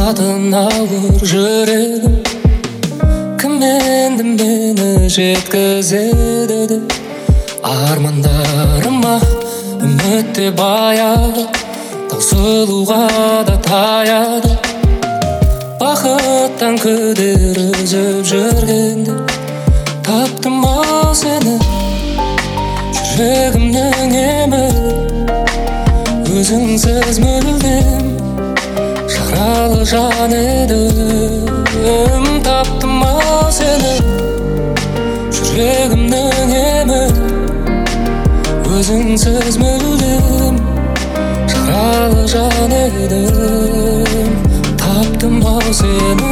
Атын ауыр жүрегім кім енді мені жеткізеді деп армандарыма үміт те баяды, таусылуға да таяды. Бақыттан күдер үзіп жүргенде таптым ау сені, жүрегімнің емін. Өзіңсіз мүлдем жаралы жан едім. Таптым ау сені, жүрегімнің емін. Өзіңсіз мүлдем жаралы жан едім. Таптым ау сені.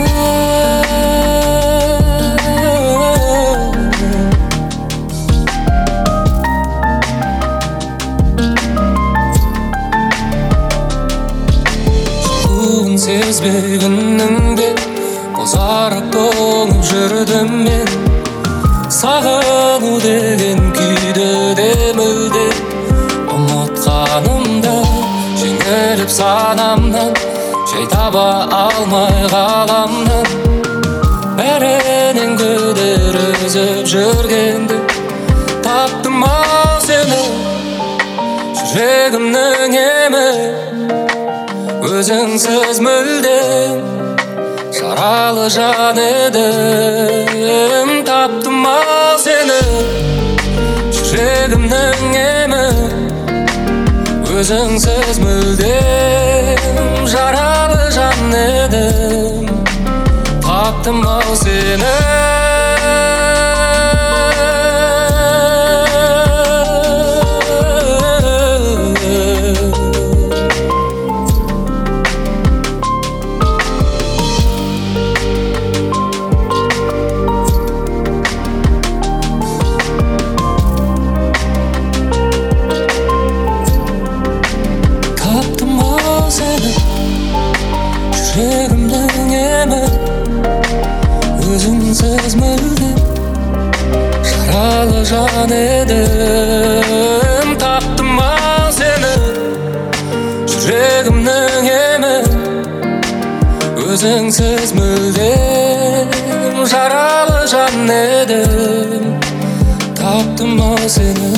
Сезбей күніңде бозарып тоңып жүрдім мен. Сағыну деген күйді де мүлде ұмытқанымда, жеңіліп санамнан жай таба алмай ғаламнан. Бәрінен күдер үзіп жүргенде таптым ау сені, жүрегімнің емін. Өзіңсіз мүлдем жаралы жан едім. Таптым ау сені, жүрегімнің емін. Өзіңсіз мүлдем жаралы жан едім. Таптым ау сені. Жүрегімнің емін. Өзіңсіз мүлдем жаралы жан едім. Таптым ау сені, жүрегімнің емін. Өзіңсіз мүлдем жаралы жан едім. Таптым ау сені.